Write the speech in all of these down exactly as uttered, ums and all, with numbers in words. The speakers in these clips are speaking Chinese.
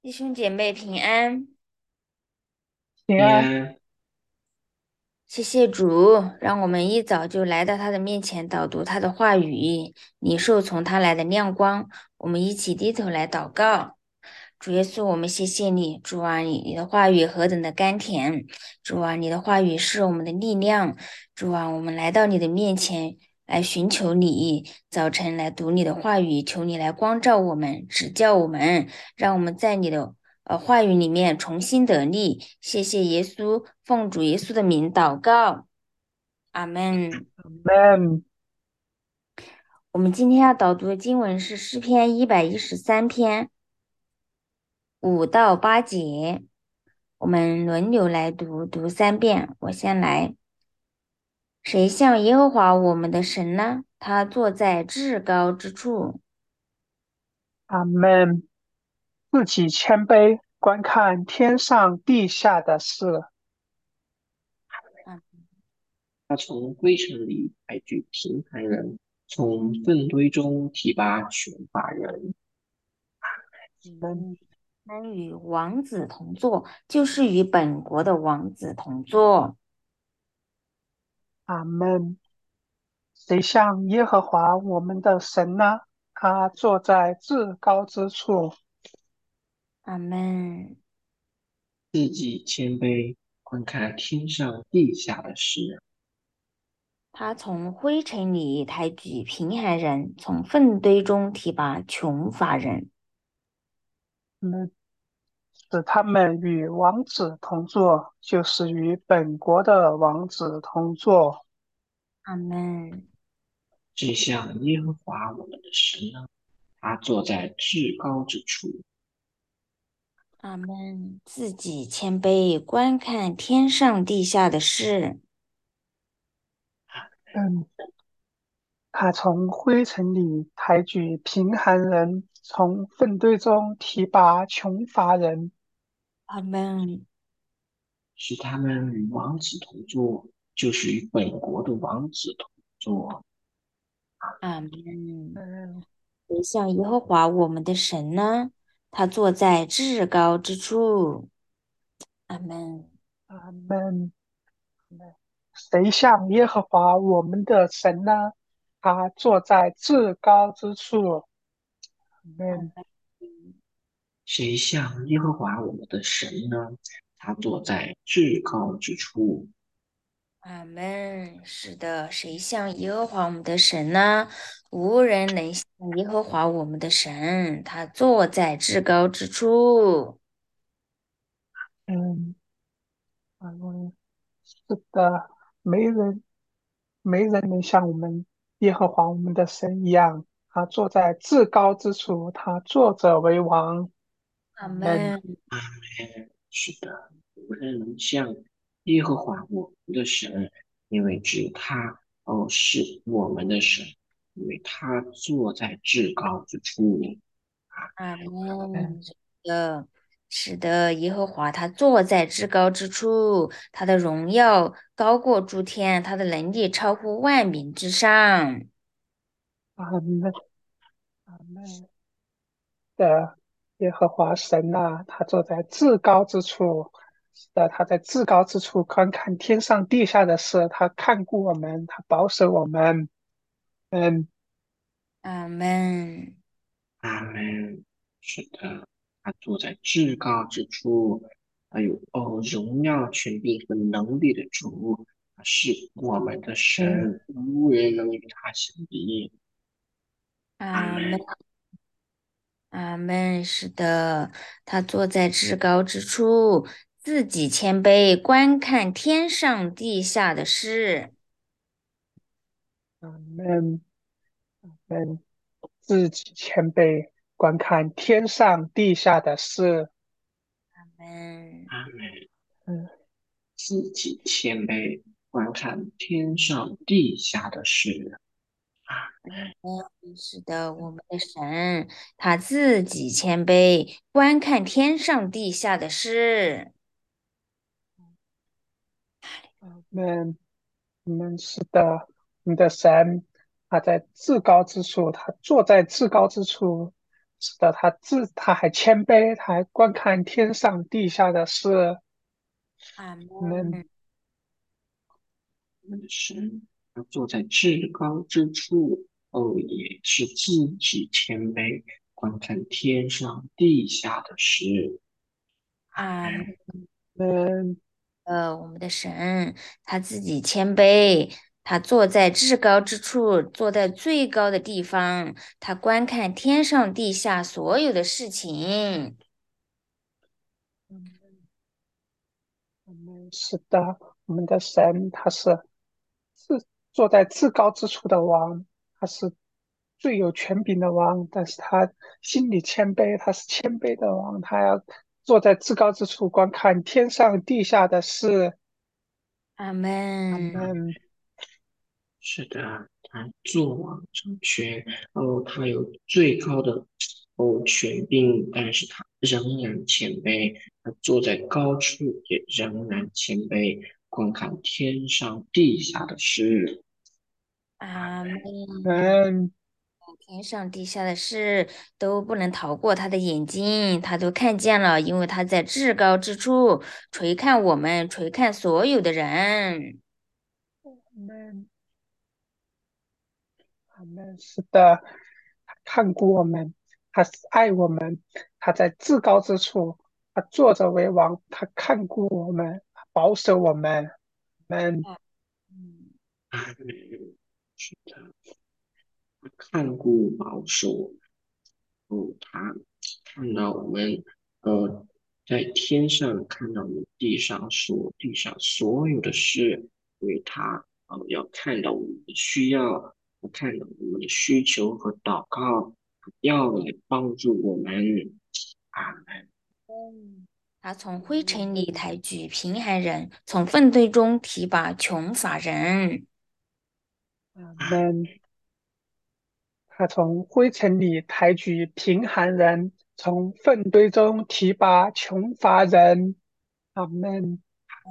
弟兄姐妹平安， 平安。 平安。 谢谢主，让我们一早就来到他的面前导读他的话语，领受从他来的亮光。我们一起低头来祷告。主耶稣，我们谢谢你，主啊，你你的话语何等的甘甜，主啊，你的话语是我们的力量，主啊，我们来到你的面前来寻求你，早晨来读你的话语，求你来光照我们，指教我们，让我们在你的呃话语里面重新得力。谢谢耶稣，奉主耶稣的名祷告，阿门。 门。 我们今天要导读的经文是诗篇一百一十三篇五到八节，我们轮流来读，读三遍。我先来。谁像耶和华我们的神呢？他坐在至高之处。 阿门。自己谦卑，观看天上地下的事。 啊， 他从灰尘里抬举平凡人，从粪堆中提拔穷乏人。 门。 嗯，能与王子同坐，就是与本国的王子同坐。 阿门。谁像耶和华我们的神呢？他坐在至高之处。 阿门。 自己谦卑，观看天上地下的事。 他从灰尘里抬举贫寒人，从粪堆中提拔穷乏人。 门。使他们与王子同坐，就是与本国的王子同坐。 阿门。 只像耶和华我们的神呢，他坐在至高之处。 阿门。自己谦卑，观看天上地下的事。 嗯。他从灰尘里抬举贫寒人，从粪堆中提拔穷乏人。 阿门。 使他们与王子同坐，就是与本国的王子同坐。 阿门。 嗯。 谁像耶和华我们的神呢？他坐在至高之处。阿门。 阿门。谁像耶和华我们的神呢？他坐在至高之处。阿门。 阿门。 谁像耶和华我们的神呢？他坐在至高之处。 阿门。是的，谁像耶和华我们的神呢？无人能像耶和华我们的神，他坐在至高之处。 嗯。阿门。是的，没人没人能像我们耶和华我们的神一样，他坐在至高之处，他坐着为王。 阿阿门。 门。 阿门。是的，无人能像耶和华我们的神，因为只有他哦是我们的神，因为他坐在至高之处。 阿门。 嗯。 是的，是的，耶和华他坐在至高之处，他的荣耀高过诸天，他的能力超乎万民之上。 阿门。阿门。的耶和华神啊，他坐在至高之处。是的，他在至高之处观看天上地下的事，他看顾我们，他保守我们。嗯。 阿门。 阿门。是的，他坐在至高之处，还有哦荣耀、权柄和能力的主，他是我们的嗯。 神，无人能与他相比。阿阿门。 门。 阿门。是的，他坐在至高之处，自己谦卑，观看天上地下的事。 阿门。嗯。自己谦卑，观看天上地下的事。 阿门。 阿门。 嗯。 自己谦卑，观看天上地下的事。 嗯，是的，我们的神，他自己谦卑，观看天上地下的事。 阿门。我们是的，你的神，他在至高之处，他坐在至高之处， 是的，他自他还谦卑，他还观看天上地下的事。 阿们门。 我们的神，他坐在至高之处，哦，也是自己谦卑，观看天上地下的事。 阿门。 哎， 们呃，我们的神他自己谦卑，他坐在至高之处，坐在最高的地方，他观看天上地下所有的事情。 我们是的，我们的神他是是坐在至高之处的王，他是最有权柄的王，但是他心里谦卑，他是谦卑的王，他要坐在至高之处观看天上地下的事。 阿阿门。 门。 是的，他坐王掌权，哦，他有最高的哦权柄，但是他仍然谦卑，他坐在高处也仍然谦卑，观看天上地下的事。 阿门。 嗯天上地下的事都不能逃过他的眼睛，他都看见了，因为他在至高之处垂看我们，垂看所有的人。 们阿门。是的，他看顾我们，他是爱我们，他在至高之处，他坐着为王，他看顾我们，他保守我们。们嗯。 阿门。是的，他看顾保守，哦，他看到我们，呃，在天上看到我们地上所地上所有的事，因为他呃要看到我们的需要，他看到我们的需求和祷告，要来帮助我们。阿门。 他从灰尘里抬举贫寒人，从粪堆中提拔穷乏人。 阿门。他从灰尘里抬举贫寒人，从粪堆中提拔穷乏人。阿门。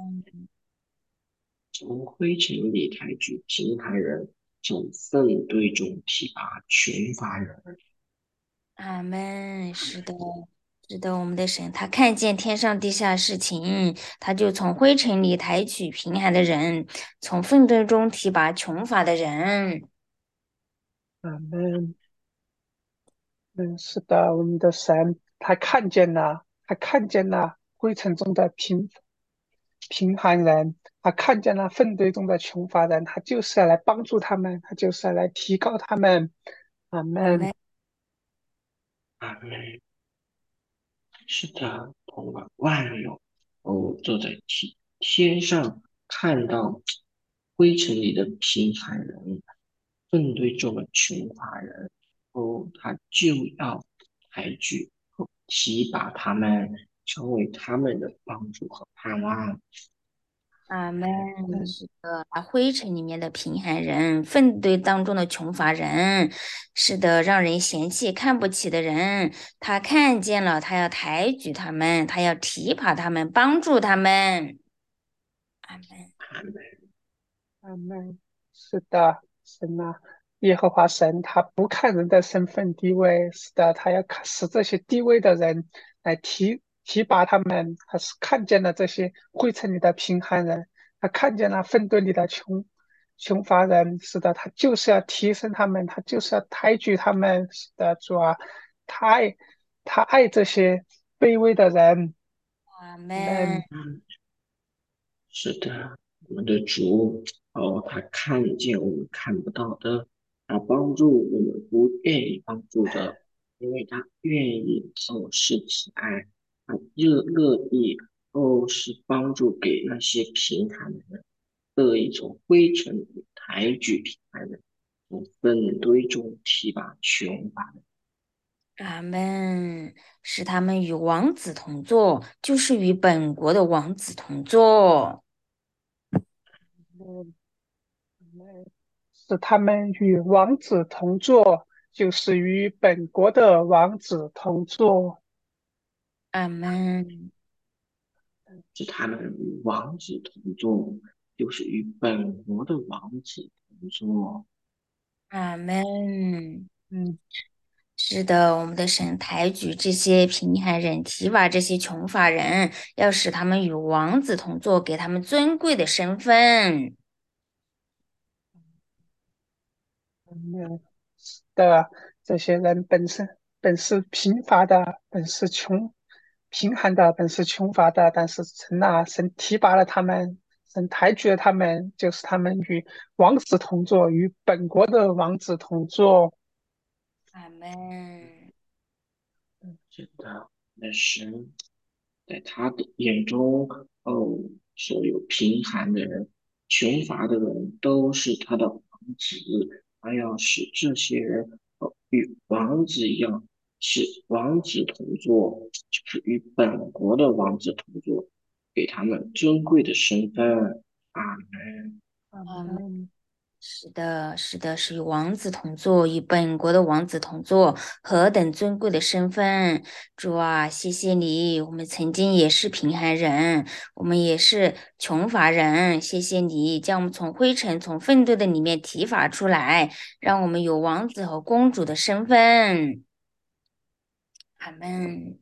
从灰尘里抬举贫寒人，从粪堆中提拔穷乏人。 阿门。是的，是的，我们的神，他看见天上地下的事情，他就从灰尘里抬举贫寒的人，从粪堆中提拔穷乏的人。 阿门。嗯，是的，我们的神，他看见了，他看见了灰尘中的贫贫寒人，他看见了粪堆中的穷乏人，他就是要来帮助他们，他就是要来提高他们。阿门。 阿门。 阿门。是的，统管万有，哦，坐在天天上，看到灰尘里的贫寒人，粪堆中的穷乏人，哦，他就要抬举和提拔他们，成为他们的帮助和盼望。 阿门。 嗯是的，把灰尘里面的贫寒人，粪堆当中的穷乏人，是的，让人嫌弃、看不起的人，他看见了，他要抬举他们，他要提拔他们，帮助他们。阿门。 阿门。 阿门。是的，神呐，耶和华神他不看人的身份地位，是的，他要看使这些低微的人来提提拔他们，他是看见了这些灰尘里的贫寒人，他看见了粪堆里的穷穷乏人，是的，他就是要提升他们，他就是要抬举他们，是的，主啊，他爱他爱这些卑微的人。 阿阿门。 门。 嗯，是的，我们的主，哦，他看见我们看不到的，他帮助我们不愿意帮助的，因为他愿意哦是慈爱，他乐乐意哦是帮助给那些贫寒的人，乐意从灰尘里抬举贫寒人，从粪堆中提拔穷乏人。 阿门。使他们与王子同坐，就是与本国的王子同坐。 嗯使他们与王子同坐，就是与本国的王子同坐。 阿门。 是他们与王子同坐，就是与本国的王子同坐。 阿门。 嗯， 是的，我们的神抬举这些贫寒人，提拔这些穷乏人，要使他们与王子同坐，给他们尊贵的身份。 嗯，的这些人本身本是贫乏的，本是穷贫寒的，本是穷乏的，但是神啊，神提拔了他们，神抬举了他们，就是他们与王子同坐，与本国的王子同坐。 阿门。 是的，那神在他的眼中，哦，所有贫寒的人、穷乏的人都是他的王子，他要使这些人哦与王子一样，是王子同坐，就是与本国的王子同坐，给他们尊贵的身份。阿门。 阿阿门。 门。 是的，是的，是与王子同坐，与本国的王子同坐，何等尊贵的身份！主啊，谢谢你，我们曾经也是贫寒人，我们也是穷乏人，谢谢你将我们从灰尘、从粪堆的里面提拔出来，让我们有王子和公主的身份。阿门。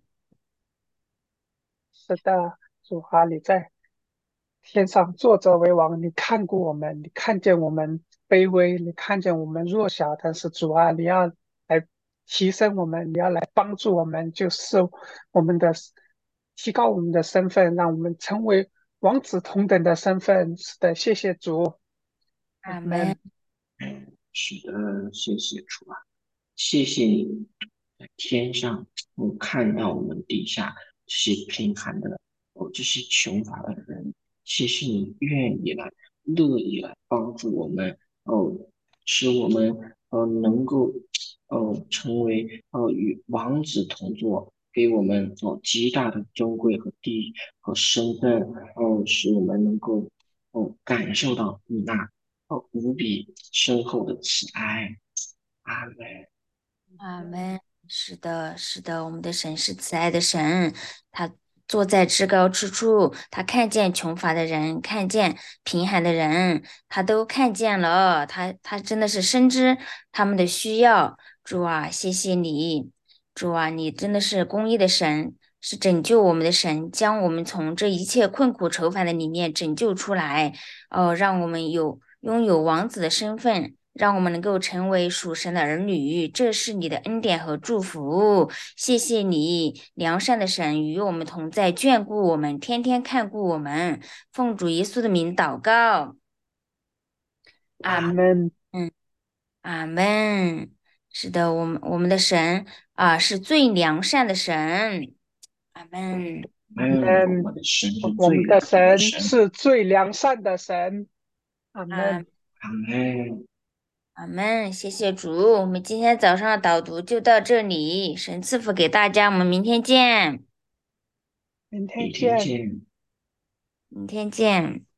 是的，主啊，你在天上坐着为王，你看顾我们，你看见我们卑微，你看见我们弱小，但是主啊，你要来提升我们，你要来帮助我们，就是我们的提高我们的身份，让我们成为王子同等的身份。是的，谢谢主，阿阿门。 门。 嗯，是的，谢谢主啊。谢谢你在天上，我看到我们底下这些贫寒的，哦，这些穷乏的人，谢谢你愿意来，乐意来帮助我们，哦，使我们呃能够哦成为呃与王子同坐，给我们哦极大的尊贵和地和身份，哦，使我们能够哦感受到你那哦无比深厚的慈爱。阿门。 阿门。是的，是的，我们的神是慈爱的神，他坐在至高之处，他看见穷乏的人，看见贫寒的人，他都看见了，他他真的是深知他们的需要。主啊，谢谢你，主啊，你真的是公义的神，是拯救我们的神，将我们从这一切困苦愁烦的里面拯救出来，哦，让我们有拥有王子的身份。让我们能够成为属神的儿女，这是你的恩典和祝福。谢谢你，良善的神与我们同在，眷顾我们，天天看顾我们。奉主耶稣的名祷告，阿门。 阿门。 阿门。是的，我们我们的神啊，是最良善的神。阿门。 嗯，我门， 们的神是我们的最良善的神神。 是最良善的神。阿阿门。 阿门。 阿门。谢谢主，我们今天早上的导读就到这里，神赐福给大家，我们明天见。 明天明天见。 见。 明天见。